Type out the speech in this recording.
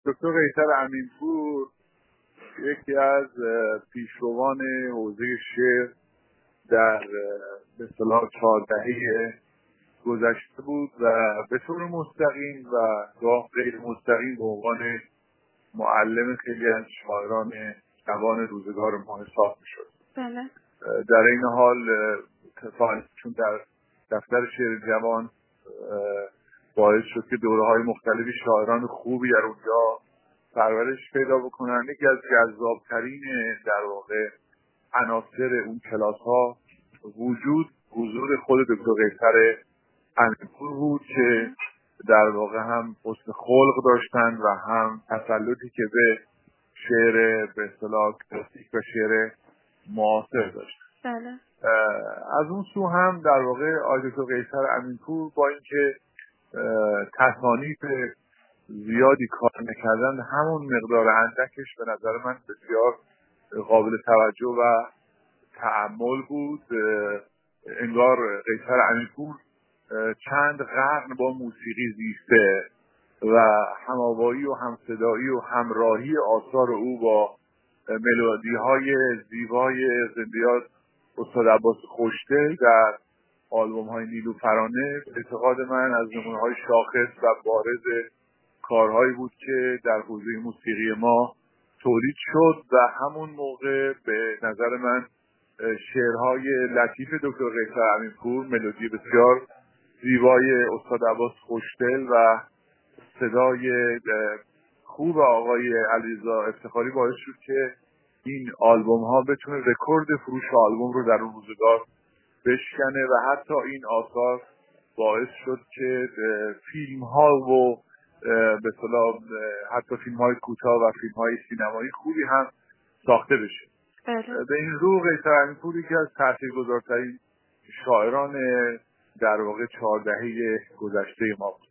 دکتر قیصر امینپور یکی از پیشروان حوزه شعر در به اصطلاح 4 دهه گذشته بود و به طور مستقیم و گاه غیر مستقیم به عنوان معلم خیلی از شاعران جوان روزگار ما حساب می‌شد. بله. در این حال چون در دفتر شعر جوان باعث شد که دوره‌های مختلفی شاعران خوبی در اونجا پرورش پیدا بکنن. یکی از جذاب‌ترین در واقع عناصر اون کلاس‌ها حضور خود دکتر قیصر امینپور بود که در واقع هم حسن خلق داشتن و هم تسلطی که به شعر به اصطلاح کلاسیک و شعر معاصر داشتن. بله. از اون سو هم در واقع آقای دکتر قیصر امینپور با اینکه تصانیف زیادی کار نکردن، همون مقدار اندکش به نظر من بسیار قابل توجه و تأمل بود. انگار قیصر امینپور چند قرن با موسیقی زیسته و هماوایی و همصدایی و همراهی آثار او با ملودی‌های زیبای زندیات استاد عباس خوشدل در آلبوم‌های نیلوفرانه به اعتقاد من از نمونه‌های شاخص و بارز کارهایی بود که در حوزه موسیقی ما تولید شد و همون موقع به نظر من شعرهای لطیف دکتر قیصر امینپور، ملودی بسیار زیبای استاد عباس خوشدل و صدای خوب آقای علیرضا افتخاری باعث شد که این آلبوم ها بتونه رکورد فروش آلبوم رو در اون روزگار بشکنه و حتی این آثار باعث شد که فیلم ها و به اصطلاح حتی فیلم های کوتاه و فیلم های سینمایی خوبی هم ساخته بشه. به این رو قیصر امینپور یکی از تاثیرگذارترین شاعران در واقع 4 دهه گذشته ما بود.